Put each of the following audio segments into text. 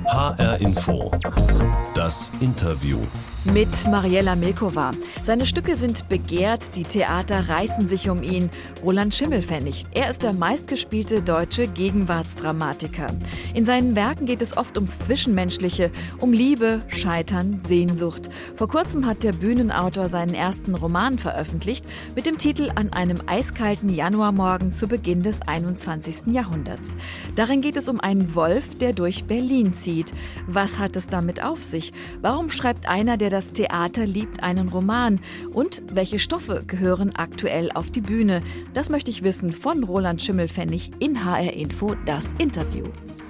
HR Info. Das Interview. Mit Mariella Milkova. Seine Stücke sind begehrt, die Theater reißen sich um ihn. Roland Schimmelpfennig. Er ist der meistgespielte deutsche Gegenwartsdramatiker. In seinen Werken geht es oft ums Zwischenmenschliche, um Liebe, Scheitern, Sehnsucht. Vor kurzem hat der Bühnenautor seinen ersten Roman veröffentlicht mit dem Titel An einem eiskalten Januarmorgen zu Beginn des 21. Jahrhunderts. Darin geht es um einen Wolf, der durch Berlin zieht. Was hat es damit auf sich? Warum schreibt einer, der das Theater liebt, einen Roman? Und welche Stoffe gehören aktuell auf die Bühne? Das möchte ich wissen von Roland Schimmelpfennig in HR Info, das Interview.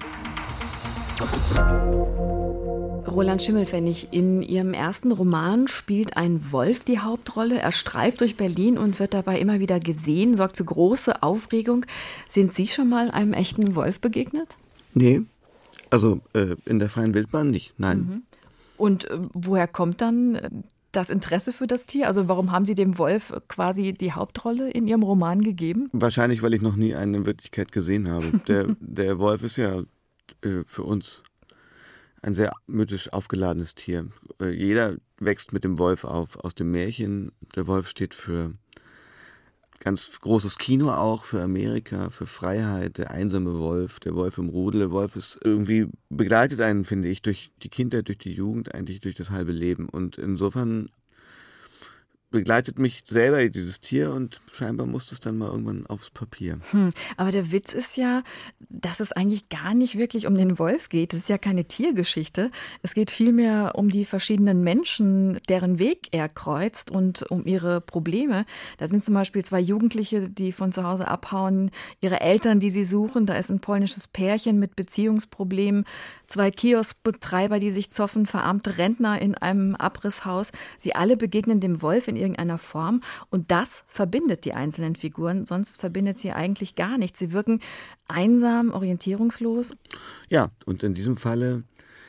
Roland Schimmelpfennig, in Ihrem ersten Roman spielt ein Wolf die Hauptrolle. Er streift durch Berlin und wird dabei immer wieder gesehen, sorgt für große Aufregung. Sind Sie schon mal einem echten Wolf begegnet? Nee, also in der freien Wildbahn nicht, nein. Mhm. Und woher kommt dann das Interesse für das Tier? Also warum haben Sie dem Wolf quasi die Hauptrolle in Ihrem Roman gegeben? Wahrscheinlich, weil ich noch nie einen in Wirklichkeit gesehen habe. Der Wolf ist ja für uns ein sehr mythisch aufgeladenes Tier. Jeder wächst mit dem Wolf auf, aus dem Märchen. Der Wolf steht für ganz großes Kino auch, für Amerika, für Freiheit, der einsame Wolf, der Wolf im Rudel. Der Wolf ist irgendwie, begleitet einen, finde ich, durch die Kindheit, durch die Jugend, eigentlich durch das halbe Leben. Und insofern begleitet mich selber dieses Tier und scheinbar musste es dann mal irgendwann aufs Papier. Aber der Witz ist ja, dass es eigentlich gar nicht wirklich um den Wolf geht. Es ist ja keine Tiergeschichte. Es geht vielmehr um die verschiedenen Menschen, deren Weg er kreuzt und um ihre Probleme. Da sind zum Beispiel 2 Jugendliche, die von zu Hause abhauen, ihre Eltern, die sie suchen. Da ist ein polnisches Pärchen mit Beziehungsproblemen, 2 Kioskbetreiber, die sich zoffen, verarmte Rentner in einem Abrisshaus. Sie alle begegnen dem Wolf in irgendeiner Form und das verbindet die einzelnen Figuren, sonst verbindet sie eigentlich gar nichts. Sie wirken einsam, orientierungslos. Ja, und in diesem Falle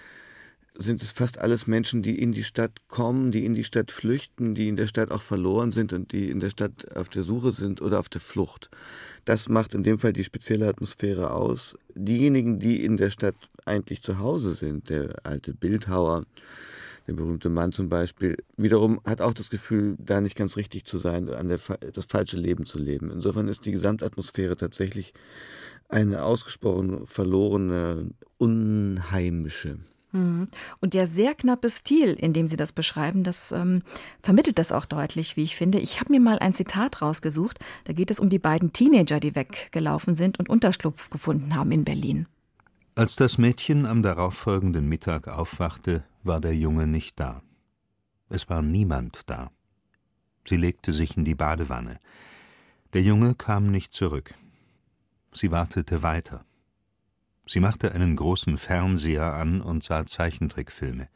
sind es fast alles Menschen, die in die Stadt kommen, die in die Stadt flüchten, die in der Stadt auch verloren sind und die in der Stadt auf der Suche sind oder auf der Flucht. Das macht in dem Fall die spezielle Atmosphäre aus. Diejenigen, die in der Stadt eigentlich zu Hause sind, der alte Bildhauer, der berühmte Mann zum Beispiel, wiederum hat auch das Gefühl, da nicht ganz richtig zu sein, das falsche Leben zu leben. Insofern ist die Gesamtatmosphäre tatsächlich eine ausgesprochen verlorene, unheimische. Und der sehr knappe Stil, in dem Sie das beschreiben, das vermittelt das auch deutlich, wie ich finde. Ich habe mir mal ein Zitat rausgesucht. Da geht es um die beiden Teenager, die weggelaufen sind und Unterschlupf gefunden haben in Berlin. Als das Mädchen am darauffolgenden Mittag aufwachte, war der Junge nicht da. Es war niemand da. Sie legte sich in die Badewanne. Der Junge kam nicht zurück. Sie wartete weiter. Sie machte einen großen Fernseher an und sah Zeichentrickfilme.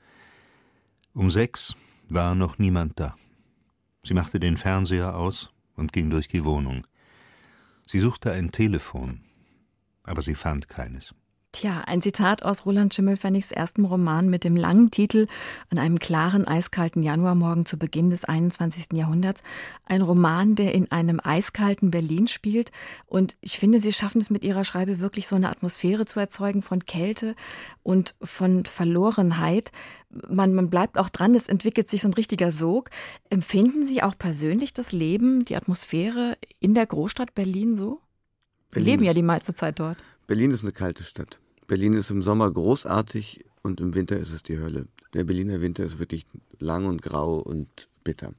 Um 6 war noch niemand da. Sie machte den Fernseher aus und ging durch die Wohnung. Sie suchte ein Telefon, aber sie fand keines. Tja, ein Zitat aus Roland Schimmelpfennigs ersten Roman mit dem langen Titel An einem klaren, eiskalten Januarmorgen zu Beginn des 21. Jahrhunderts. Ein Roman, der in einem eiskalten Berlin spielt. Und ich finde, Sie schaffen es mit Ihrer Schreibe wirklich so eine Atmosphäre zu erzeugen von Kälte und von Verlorenheit. Man bleibt auch dran, es entwickelt sich so ein richtiger Sog. Empfinden Sie auch persönlich das Leben, die Atmosphäre in der Großstadt Berlin so? Sie leben ja die meiste Zeit dort. Berlin ist eine kalte Stadt. Berlin ist im Sommer großartig und im Winter ist es die Hölle. Der Berliner Winter ist wirklich lang und grau und bitter.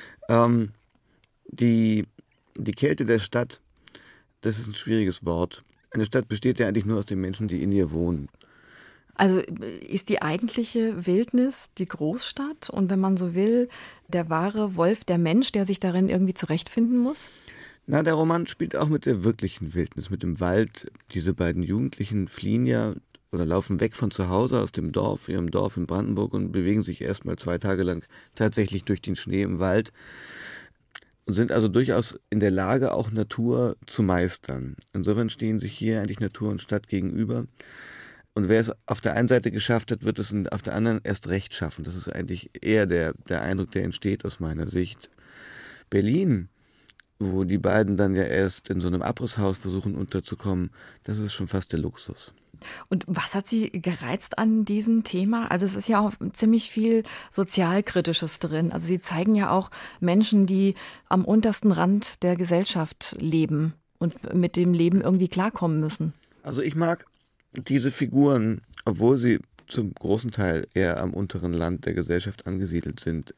Die Kälte der Stadt, das ist ein schwieriges Wort. Eine Stadt besteht ja eigentlich nur aus den Menschen, die in ihr wohnen. Also ist die eigentliche Wildnis die Großstadt und wenn man so will, der wahre Wolf, der Mensch, der sich darin irgendwie zurechtfinden muss? Na, der Roman spielt auch mit der wirklichen Wildnis, mit dem Wald. Diese beiden Jugendlichen fliehen ja oder laufen weg von zu Hause aus dem Dorf, ihrem Dorf in Brandenburg und bewegen sich erstmal 2 Tage lang tatsächlich durch den Schnee im Wald und sind also durchaus in der Lage, auch Natur zu meistern. Insofern stehen sich hier eigentlich Natur und Stadt gegenüber. Und wer es auf der einen Seite geschafft hat, wird es auf der anderen erst recht schaffen. Das ist eigentlich eher der Eindruck, der entsteht aus meiner Sicht. Berlin wo die beiden dann ja erst in so einem Abrisshaus versuchen unterzukommen, das ist schon fast der Luxus. Und was hat Sie gereizt an diesem Thema? Also es ist ja auch ziemlich viel Sozialkritisches drin. Also Sie zeigen ja auch Menschen, die am untersten Rand der Gesellschaft leben und mit dem Leben irgendwie klarkommen müssen. Also ich mag diese Figuren, obwohl sie zum großen Teil eher am unteren Rand der Gesellschaft angesiedelt sind.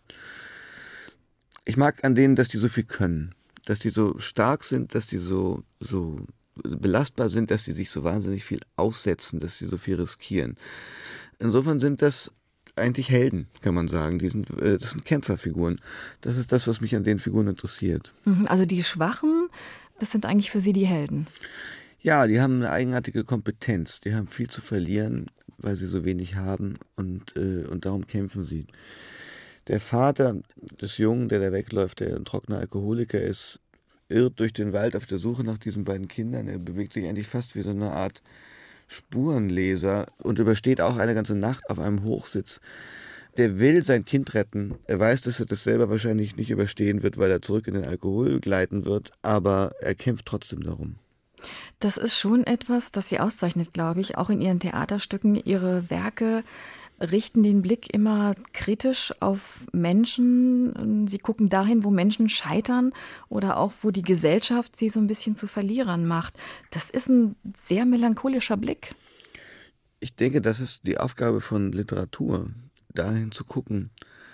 Ich mag an denen, dass die so viel können, dass die so stark sind, dass die so belastbar sind, dass sie sich so wahnsinnig viel aussetzen, dass sie so viel riskieren. Insofern sind das eigentlich Helden, kann man sagen. Das sind Kämpferfiguren. Das ist das, was mich an den Figuren interessiert. Also die Schwachen, das sind eigentlich für Sie die Helden. Ja, die haben eine eigenartige Kompetenz. Die haben viel zu verlieren, weil sie so wenig haben und darum kämpfen sie. Der Vater des Jungen, der da wegläuft, der ein trockener Alkoholiker ist, irrt durch den Wald auf der Suche nach diesen beiden Kindern. Er bewegt sich eigentlich fast wie so eine Art Spurenleser und übersteht auch eine ganze Nacht auf einem Hochsitz. Der will sein Kind retten. Er weiß, dass er das selber wahrscheinlich nicht überstehen wird, weil er zurück in den Alkohol gleiten wird, aber er kämpft trotzdem darum. Das ist schon etwas, das Sie auszeichnet, glaube ich, auch in Ihren Theaterstücken. Ihre Werke richten den Blick immer kritisch auf Menschen. Sie gucken dahin, wo Menschen scheitern oder auch, wo die Gesellschaft sie so ein bisschen zu Verlierern macht. Das ist ein sehr melancholischer Blick. Ich denke, das ist die Aufgabe von Literatur, dahin zu gucken,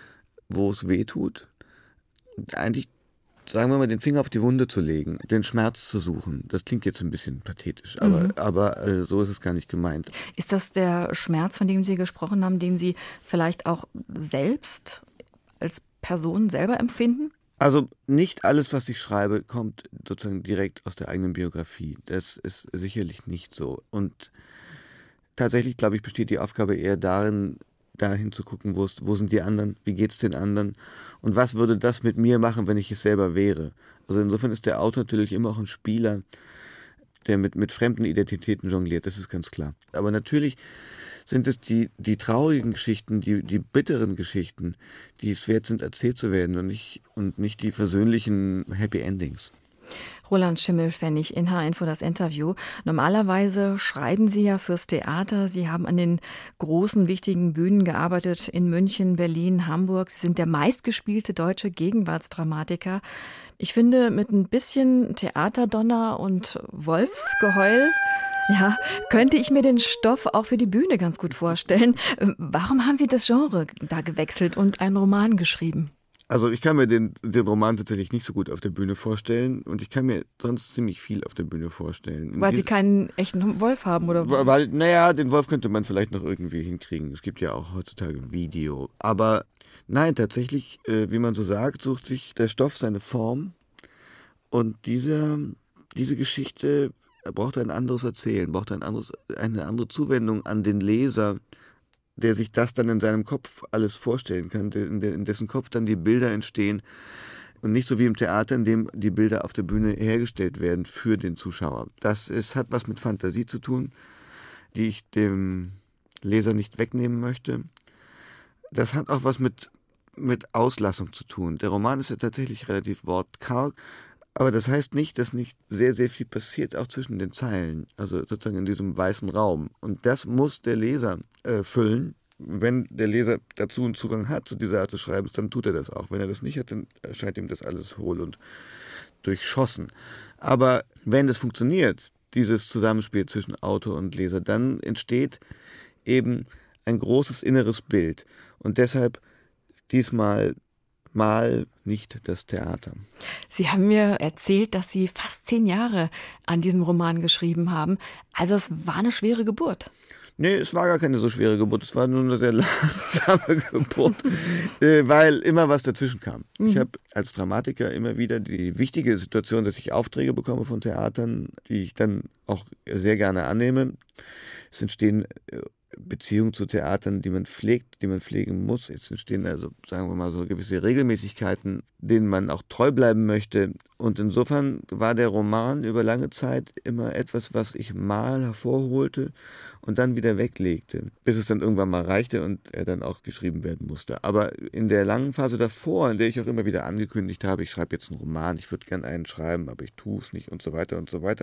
wo es weh tut. Eigentlich, sagen wir mal, den Finger auf die Wunde zu legen, den Schmerz zu suchen. Das klingt jetzt ein bisschen pathetisch, aber so ist es gar nicht gemeint. Ist das der Schmerz, von dem Sie gesprochen haben, den Sie vielleicht auch selbst als Person selber empfinden? Also nicht alles, was ich schreibe, kommt sozusagen direkt aus der eigenen Biografie. Das ist sicherlich nicht so. Und tatsächlich, glaube ich, besteht die Aufgabe eher darin zu gucken, wo sind die anderen, wie geht's den anderen und was würde das mit mir machen, wenn ich es selber wäre. Also insofern ist der Autor natürlich immer auch ein Spieler, der mit fremden Identitäten jongliert, das ist ganz klar. Aber natürlich sind es die traurigen Geschichten, die bitteren Geschichten, die es wert sind, erzählt zu werden und nicht die versöhnlichen Happy Endings. Roland Schimmelpfennig in H-Info das Interview. Normalerweise schreiben Sie ja fürs Theater. Sie haben an den großen, wichtigen Bühnen gearbeitet in München, Berlin, Hamburg. Sie sind der meistgespielte deutsche Gegenwartsdramatiker. Ich finde, mit ein bisschen Theaterdonner und Wolfsgeheul, ja, könnte ich mir den Stoff auch für die Bühne ganz gut vorstellen. Warum haben Sie das Genre da gewechselt und einen Roman geschrieben? Also ich kann mir den Roman tatsächlich nicht so gut auf der Bühne vorstellen und ich kann mir sonst ziemlich viel auf der Bühne vorstellen. Weil Sie keinen echten Wolf haben, oder? Weil, naja, den Wolf könnte man vielleicht noch irgendwie hinkriegen. Es gibt ja auch heutzutage Video. Aber nein, tatsächlich, wie man so sagt, sucht sich der Stoff seine Form und diese Geschichte braucht ein anderes Erzählen, braucht eine andere Zuwendung an den Leser, der sich das dann in seinem Kopf alles vorstellen kann, in dessen Kopf dann die Bilder entstehen und nicht so wie im Theater, in dem die Bilder auf der Bühne hergestellt werden für den Zuschauer. Hat was mit Fantasie zu tun, die ich dem Leser nicht wegnehmen möchte. Das hat auch was mit Auslassung zu tun. Der Roman ist ja tatsächlich relativ wortkarg, aber das heißt nicht, dass nicht sehr, sehr viel passiert, auch zwischen den Zeilen, also sozusagen in diesem weißen Raum. Und das muss der Leser füllen. Wenn der Leser dazu einen Zugang hat, zu dieser Art des Schreibens, dann tut er das auch. Wenn er das nicht hat, dann erscheint ihm das alles hohl und durchschossen. Aber wenn das funktioniert, dieses Zusammenspiel zwischen Autor und Leser, dann entsteht eben ein großes inneres Bild. Und deshalb diesmal mal nicht das Theater. Sie haben mir erzählt, dass Sie fast 10 Jahre an diesem Roman geschrieben haben. Also es war eine schwere Geburt. Nee, es war gar keine so schwere Geburt. Es war nur eine sehr langsame Geburt, weil immer was dazwischen kam. Ich habe als Dramatiker immer wieder die wichtige Situation, dass ich Aufträge bekomme von Theatern, die ich dann auch sehr gerne annehme. Es entstehen Beziehung zu Theatern, die man pflegt, die man pflegen muss. Jetzt entstehen also, sagen wir mal, so gewisse Regelmäßigkeiten, denen man auch treu bleiben möchte. Und insofern war der Roman über lange Zeit immer etwas, was ich mal hervorholte und dann wieder weglegte, bis es dann irgendwann mal reichte und er dann auch geschrieben werden musste. Aber in der langen Phase davor, in der ich auch immer wieder angekündigt habe, ich schreibe jetzt einen Roman, ich würde gern einen schreiben, aber ich tue es nicht und so weiter,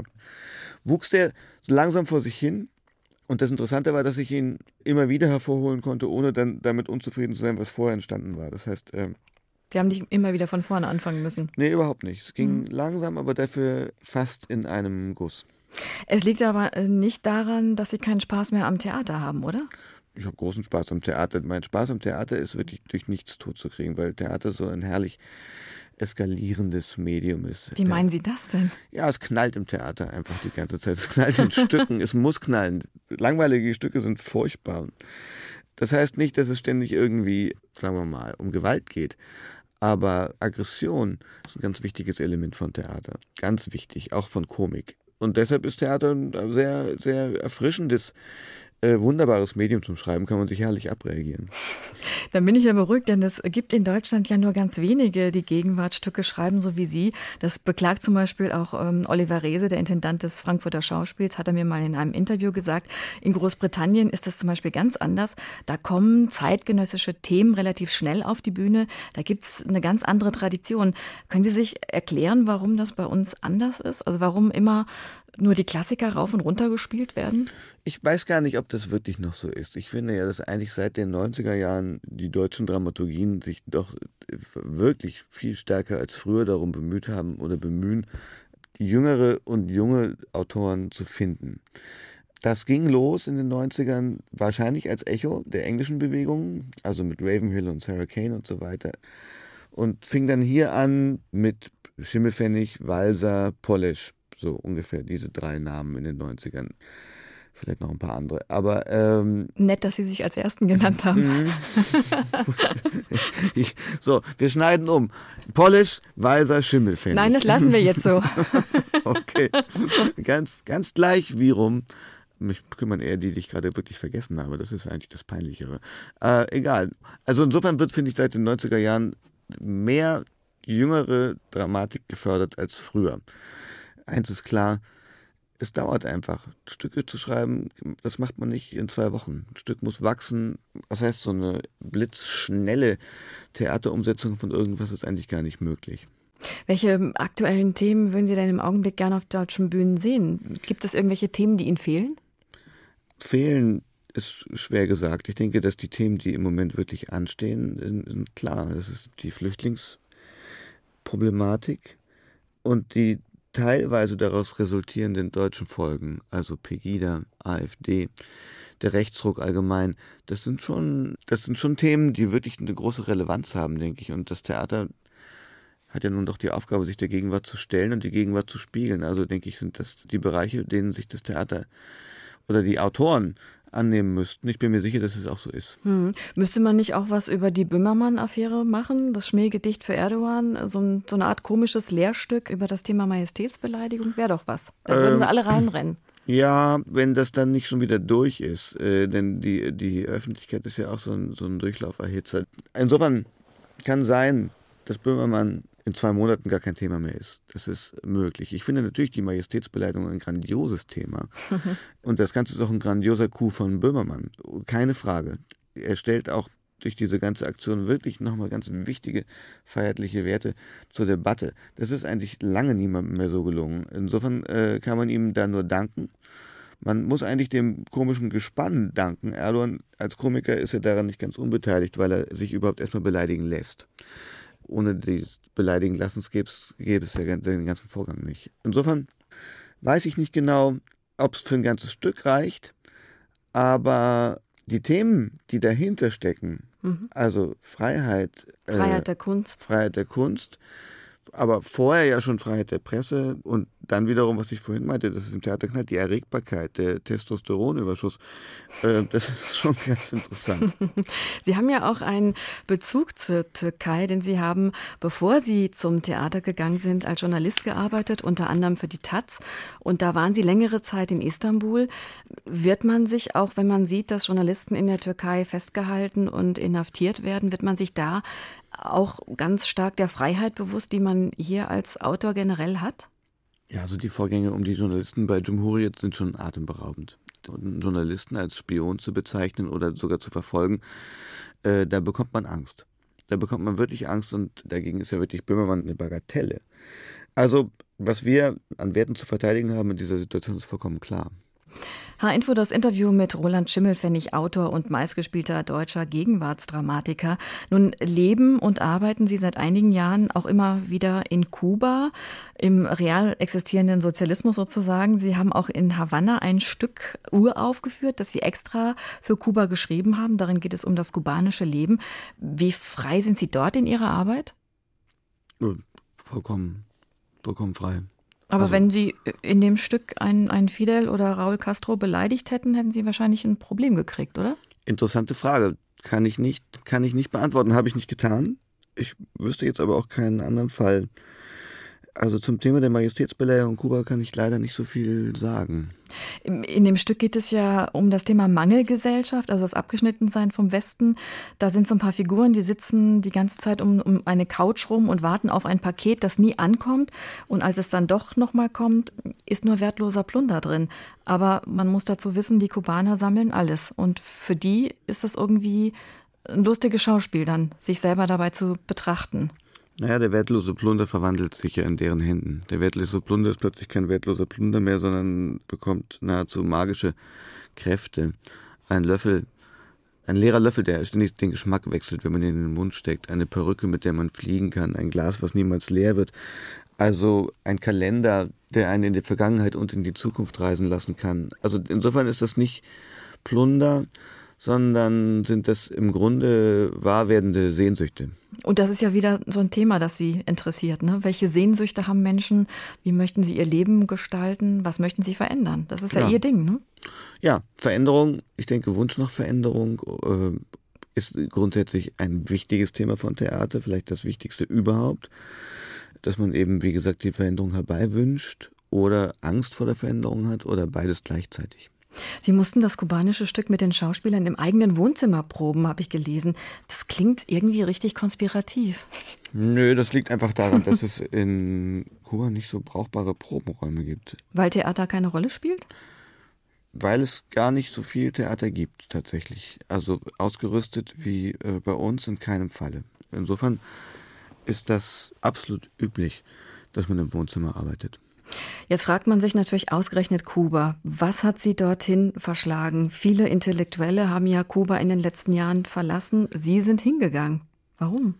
wuchs der so langsam vor sich hin. Und das Interessante war, dass ich ihn immer wieder hervorholen konnte, ohne dann damit unzufrieden zu sein, was vorher entstanden war. Das heißt, Sie haben nicht immer wieder von vorne anfangen müssen? Nee, überhaupt nicht. Es ging langsam, aber dafür fast in einem Guss. Es liegt aber nicht daran, dass Sie keinen Spaß mehr am Theater haben, oder? Ich habe großen Spaß am Theater. Mein Spaß am Theater ist wirklich durch nichts totzukriegen, weil Theater so ein herrlich eskalierendes Medium ist. Wie meinen Sie das denn? Ja, es knallt im Theater einfach die ganze Zeit. Es knallt in Stücken, es muss knallen. Langweilige Stücke sind furchtbar. Das heißt nicht, dass es ständig irgendwie, sagen wir mal, um Gewalt geht. Aber Aggression ist ein ganz wichtiges Element von Theater. Ganz wichtig, auch von Komik. Und deshalb ist Theater ein sehr, sehr erfrischendes, wunderbares Medium zum Schreiben, kann man sich herrlich abreagieren. Dann bin ich ja beruhigt, denn es gibt in Deutschland ja nur ganz wenige, die Gegenwartsstücke schreiben, so wie Sie. Das beklagt zum Beispiel auch Oliver Reese, der Intendant des Frankfurter Schauspiels, hat er mir mal in einem Interview gesagt. In Großbritannien ist das zum Beispiel ganz anders. Da kommen zeitgenössische Themen relativ schnell auf die Bühne. Da gibt es eine ganz andere Tradition. Können Sie sich erklären, warum das bei uns anders ist? Also warum immer nur die Klassiker rauf und runter gespielt werden? Ich weiß gar nicht, ob das wirklich noch so ist. Ich finde ja, dass eigentlich seit den 90er Jahren die deutschen Dramaturgien sich doch wirklich viel stärker als früher darum bemüht haben oder bemühen, jüngere und junge Autoren zu finden. Das ging los in den 90ern wahrscheinlich als Echo der englischen Bewegung, also mit Ravenhill und Sarah Kane und so weiter. Und fing dann hier an mit Schimmelpfennig, Walser, Polish. So ungefähr diese 3 Namen in den 90ern. Vielleicht noch ein paar andere. Aber nett, dass Sie sich als Ersten genannt haben. So, wir schneiden um. Polish, Walser, Schimmelpfennig. Nein, das lassen wir jetzt so. Okay. Ganz gleich wie rum. Mich kümmern eher die ich gerade wirklich vergessen habe. Das ist eigentlich das Peinlichere. Egal. Also insofern wird, finde ich, seit den 90er Jahren mehr jüngere Dramatik gefördert als früher. Eins ist klar, es dauert einfach. Stücke zu schreiben, das macht man nicht in 2 Wochen. Ein Stück muss wachsen. Das heißt, so eine blitzschnelle Theaterumsetzung von irgendwas ist eigentlich gar nicht möglich. Welche aktuellen Themen würden Sie denn im Augenblick gerne auf deutschen Bühnen sehen? Gibt es irgendwelche Themen, die Ihnen fehlen? Fehlen ist schwer gesagt. Ich denke, dass die Themen, die im Moment wirklich anstehen, sind klar. Das ist die Flüchtlingsproblematik und die teilweise daraus resultierenden deutschen Folgen, also Pegida, AfD, der Rechtsruck allgemein, das sind schon Themen, die wirklich eine große Relevanz haben, denke ich. Und das Theater hat ja nun doch die Aufgabe, sich der Gegenwart zu stellen und die Gegenwart zu spiegeln. Also denke ich, sind das die Bereiche, denen sich das Theater oder die Autoren annehmen müssten. Ich bin mir sicher, dass es auch so ist. Müsste man nicht auch was über die Böhmermann-Affäre machen? Das Schmähgedicht für Erdogan? So eine Art komisches Lehrstück über das Thema Majestätsbeleidigung? Wäre doch was. Da würden sie alle reinrennen. Ja, wenn das dann nicht schon wieder durch ist. Denn die Öffentlichkeit ist ja auch so ein Durchlauferhitzer. Insofern kann sein, dass Böhmermann in 2 Monaten gar kein Thema mehr ist. Das ist möglich. Ich finde natürlich die Majestätsbeleidigung ein grandioses Thema. Und das Ganze ist auch ein grandioser Coup von Böhmermann. Keine Frage. Er stellt auch durch diese ganze Aktion wirklich nochmal ganz wichtige feierliche Werte zur Debatte. Das ist eigentlich lange niemandem mehr so gelungen. Insofern kann man ihm da nur danken. Man muss eigentlich dem komischen Gespann danken. Erdogan als Komiker ist ja daran nicht ganz unbeteiligt, weil er sich überhaupt erstmal beleidigen lässt. Ohne die beleidigen Lassens gäbe es ja den ganzen Vorgang nicht. Insofern weiß ich nicht genau, ob es für ein ganzes Stück reicht, aber die Themen, die dahinter stecken, also Freiheit der Kunst, Freiheit der Kunst, Aber vorher ja schon Freiheit der Presse und dann wiederum, was ich vorhin meinte, das ist im Theater knallt, die Erregbarkeit, der Testosteronüberschuss. Das ist schon ganz interessant. Sie haben ja auch einen Bezug zur Türkei, denn Sie haben, bevor Sie zum Theater gegangen sind, als Journalist gearbeitet, unter anderem für die Taz. Und da waren Sie längere Zeit in Istanbul. Wird man sich auch, wenn man sieht, dass Journalisten in der Türkei festgehalten und inhaftiert werden, wird man sich da auch ganz stark der Freiheit bewusst, die man hier als Autor generell hat? Ja, also die Vorgänge um die Journalisten bei Cumhuriyet sind schon atemberaubend. Und einen Journalisten als Spion zu bezeichnen oder sogar zu verfolgen, da bekommt man Angst. Da bekommt man wirklich Angst und dagegen ist ja wirklich Böhmermann eine Bagatelle. Also, was wir an Werten zu verteidigen haben in dieser Situation, ist vollkommen klar. H-Info, das Interview mit Roland Schimmelpfennig, Autor und meistgespielter deutscher Gegenwartsdramatiker. Nun leben und arbeiten Sie seit einigen Jahren auch immer wieder in Kuba, im real existierenden Sozialismus sozusagen. Sie haben auch in Havanna ein Stück uraufgeführt, das Sie extra für Kuba geschrieben haben. Darin geht es um das kubanische Leben. Wie frei sind Sie dort in Ihrer Arbeit? Vollkommen frei. Aber wenn Sie in dem Stück einen Fidel oder Raúl Castro beleidigt hätten, hätten Sie wahrscheinlich ein Problem gekriegt, oder? Interessante Frage. Kann ich nicht beantworten. Habe ich nicht getan. Ich wüsste jetzt aber auch keinen anderen Fall. Also zum Thema der Majestätsbelehrung in Kuba kann ich leider nicht so viel sagen. In dem Stück geht es ja um das Thema Mangelgesellschaft, also das Abgeschnittensein vom Westen. Da sind so ein paar Figuren, die sitzen die ganze Zeit um eine Couch rum und warten auf ein Paket, das nie ankommt. Und als es dann doch nochmal kommt, ist nur wertloser Plunder drin. Aber man muss dazu wissen, die Kubaner sammeln alles. Und für die ist das irgendwie ein lustiges Schauspiel dann, sich selber dabei zu betrachten. Naja, der wertlose Plunder verwandelt sich ja in deren Händen. Der wertlose Plunder ist plötzlich kein wertloser Plunder mehr, sondern bekommt nahezu magische Kräfte. Ein leerer Löffel, der ständig den Geschmack wechselt, wenn man ihn in den Mund steckt. Eine Perücke, mit der man fliegen kann. Ein Glas, was niemals leer wird. Also ein Kalender, der einen in die Vergangenheit und in die Zukunft reisen lassen kann. Also insofern ist das nicht Plunder, sondern sind das im Grunde wahr werdende Sehnsüchte. Und das ist ja wieder so ein Thema, das Sie interessiert, ne? Welche Sehnsüchte haben Menschen? Wie möchten sie ihr Leben gestalten? Was möchten sie verändern? Das ist ja Ihr Ding, ne? Ja, Veränderung, ich denke, Wunsch nach Veränderung ist grundsätzlich ein wichtiges Thema von Theater, vielleicht das Wichtigste überhaupt, dass man eben, wie gesagt, die Veränderung herbeiwünscht oder Angst vor der Veränderung hat oder beides gleichzeitig. Sie mussten das kubanische Stück mit den Schauspielern im eigenen Wohnzimmer proben, habe ich gelesen. Das klingt irgendwie richtig konspirativ. Nö, das liegt einfach daran, dass es in Kuba nicht so brauchbare Probenräume gibt. Weil Theater keine Rolle spielt? Weil es gar nicht so viel Theater gibt, tatsächlich. Also ausgerüstet wie bei uns in keinem Falle. Insofern ist das absolut üblich, dass man im Wohnzimmer arbeitet. Jetzt fragt man sich natürlich ausgerechnet Kuba. Was hat Sie dorthin verschlagen? Viele Intellektuelle haben ja Kuba in den letzten Jahren verlassen. Sie sind hingegangen. Warum?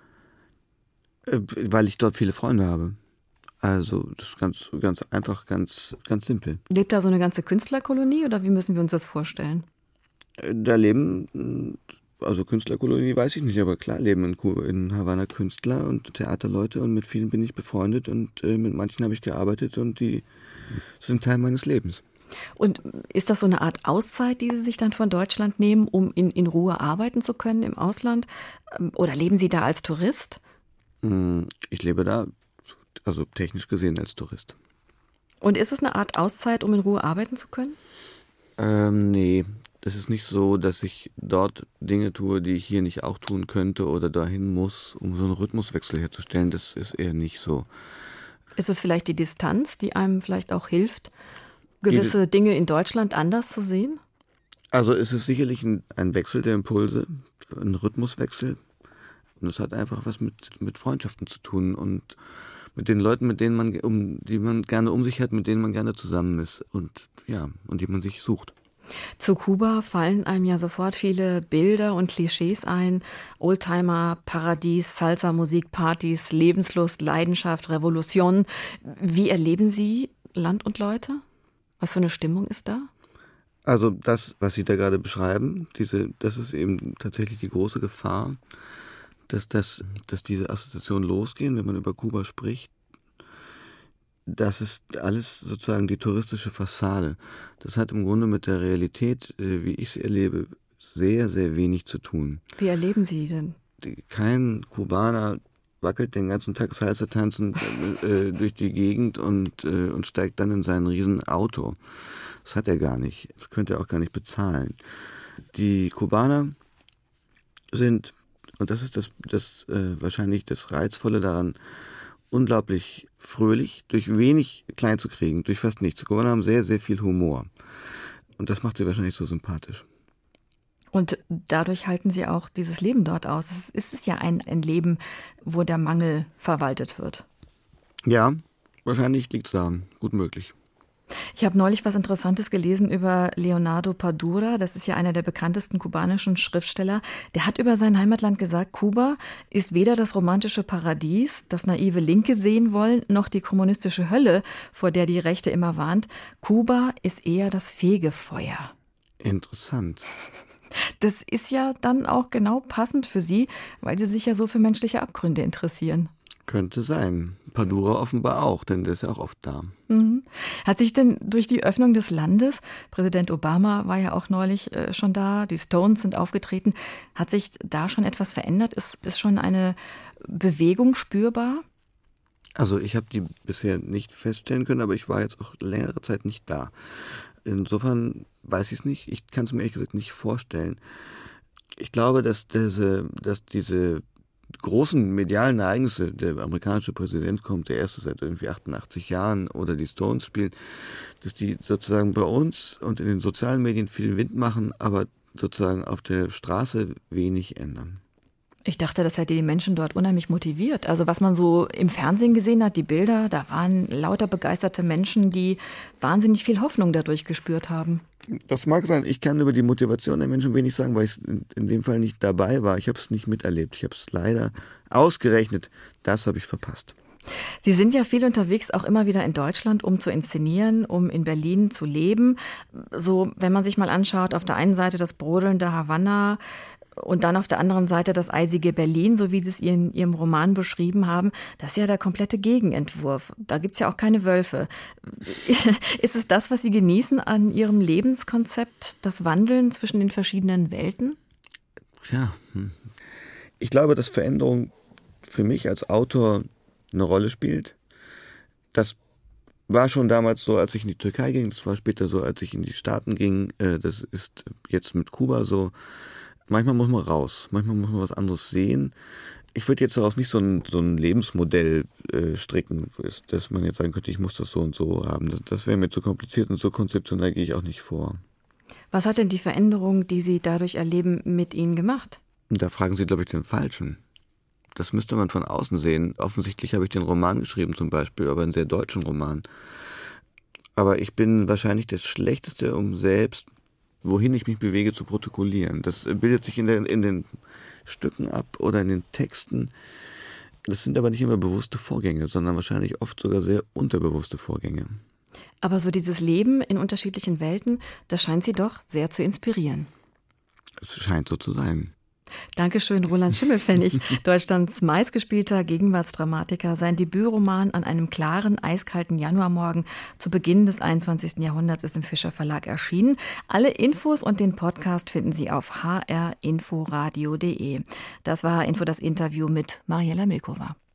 Weil ich dort viele Freunde habe. Also das ist ganz einfach, ganz simpel. Lebt da so eine ganze Künstlerkolonie oder wie müssen wir uns das vorstellen? Da leben, also Künstlerkolonie weiß ich nicht, aber klar leben in Kuba, in Havanna Künstler und Theaterleute und mit vielen bin ich befreundet und mit manchen habe ich gearbeitet und die sind Teil meines Lebens. Und ist das so eine Art Auszeit, die Sie sich dann von Deutschland nehmen, um in Ruhe arbeiten zu können im Ausland? Oder leben Sie da als Tourist? Ich lebe da, also technisch gesehen als Tourist. Und ist es eine Art Auszeit, um in Ruhe arbeiten zu können? Nee, es ist nicht so, dass ich dort Dinge tue, die ich hier nicht auch tun könnte oder dahin muss, um so einen Rhythmuswechsel herzustellen. Das ist eher nicht so. Ist es vielleicht die Distanz, die einem vielleicht auch hilft, gewisse Dinge in Deutschland anders zu sehen? Also es ist sicherlich ein Wechsel der Impulse, ein Rhythmuswechsel. Und es hat einfach was mit Freundschaften zu tun und mit den Leuten, die man gerne um sich hat, mit denen man gerne zusammen ist und die man sich sucht. Zu Kuba fallen einem ja sofort viele Bilder und Klischees ein. Oldtimer, Paradies, Salsa-Musik, Partys, Lebenslust, Leidenschaft, Revolution. Wie erleben Sie Land und Leute? Was für eine Stimmung ist da? Also das, was Sie da gerade beschreiben, das ist eben tatsächlich die große Gefahr, dass diese Assoziationen losgehen, wenn man über Kuba spricht. Das ist alles sozusagen die touristische Fassade. Das hat im Grunde mit der Realität, wie ich sie erlebe, sehr, sehr wenig zu tun. Wie erleben Sie denn? Kein Kubaner wackelt den ganzen Tag Salsa tanzend durch die Gegend und steigt dann in sein Riesenauto. Das hat er gar nicht. Das könnte er auch gar nicht bezahlen. Die Kubaner sind, und das ist das wahrscheinlich das Reizvolle daran, unglaublich fröhlich, durch wenig klein zu kriegen, durch fast nichts. Die Kubaner haben sehr, sehr viel Humor. Und das macht sie wahrscheinlich so sympathisch. Und dadurch halten Sie auch dieses Leben dort aus. Es ist ja ein Leben, wo der Mangel verwaltet wird. Ja, wahrscheinlich liegt es daran. Gut möglich. Ich habe neulich was Interessantes gelesen über Leonardo Padura. Das ist ja einer der bekanntesten kubanischen Schriftsteller. Der hat über sein Heimatland gesagt, Kuba ist weder das romantische Paradies, das naive Linke sehen wollen, noch die kommunistische Hölle, vor der die Rechte immer warnt. Kuba ist eher das Fegefeuer. Interessant. Das ist ja dann auch genau passend für Sie, weil Sie sich ja so für menschliche Abgründe interessieren. Könnte sein. Padura offenbar auch, denn der ist ja auch oft da. Mhm. Hat sich denn durch die Öffnung des Landes, Präsident Obama war ja auch neulich schon da, die Stones sind aufgetreten, hat sich da schon etwas verändert? Ist schon eine Bewegung spürbar? Also ich habe die bisher nicht feststellen können, aber ich war jetzt auch längere Zeit nicht da. Insofern weiß ich es nicht. Ich kann es mir ehrlich gesagt nicht vorstellen. Ich glaube, dass diese großen medialen Ereignisse, der amerikanische Präsident kommt, der erste seit irgendwie 88 Jahren, oder die Stones spielen, dass die sozusagen bei uns und in den sozialen Medien viel Wind machen, aber sozusagen auf der Straße wenig ändern. Ich dachte, das hätte die Menschen dort unheimlich motiviert. Also was man so im Fernsehen gesehen hat, die Bilder, da waren lauter begeisterte Menschen, die wahnsinnig viel Hoffnung dadurch gespürt haben. Das mag sein. Ich kann über die Motivation der Menschen wenig sagen, weil ich in dem Fall nicht dabei war. Ich habe es nicht miterlebt. Ich habe es leider ausgerechnet. Das habe ich verpasst. Sie sind ja viel unterwegs, auch immer wieder in Deutschland, um zu inszenieren, um in Berlin zu leben. So, wenn man sich mal anschaut, auf der einen Seite das brodelnde Havanna und dann auf der anderen Seite das eisige Berlin, so wie Sie es in Ihrem Roman beschrieben haben, das ist ja der komplette Gegenentwurf. Da gibt es ja auch keine Wölfe. Ist es das, was Sie genießen an Ihrem Lebenskonzept, das Wandeln zwischen den verschiedenen Welten? Ja, ich glaube, dass Veränderung für mich als Autor eine Rolle spielt. Das war schon damals so, als ich in die Türkei ging, das war später so, als ich in die Staaten ging, das ist jetzt mit Kuba so. Manchmal muss man raus, manchmal muss man was anderes sehen. Ich würde jetzt daraus nicht so ein Lebensmodell stricken, dass man jetzt sagen könnte, ich muss das so und so haben. Das wäre mir zu kompliziert und so konzeptionell gehe ich auch nicht vor. Was hat denn die Veränderung, die Sie dadurch erleben, mit Ihnen gemacht? Da fragen Sie, glaube ich, den Falschen. Das müsste man von außen sehen. Offensichtlich habe ich den Roman geschrieben zum Beispiel, aber einen sehr deutschen Roman. Aber ich bin wahrscheinlich das Schlechteste, um selbst, wohin ich mich bewege, zu protokollieren. Das bildet sich in den Stücken ab oder in den Texten. Das sind aber nicht immer bewusste Vorgänge, sondern wahrscheinlich oft sogar sehr unterbewusste Vorgänge. Aber so dieses Leben in unterschiedlichen Welten, das scheint Sie doch sehr zu inspirieren. Es scheint so zu sein. Dankeschön, Roland Schimmelpfennig, Deutschlands meistgespielter Gegenwartsdramatiker. Sein Debütroman An einem klaren, eiskalten Januarmorgen zu Beginn des 21. Jahrhunderts ist im Fischer Verlag erschienen. Alle Infos und den Podcast finden Sie auf hrinforadio.de. Das war H-Info, das Interview mit Mariella Milkova.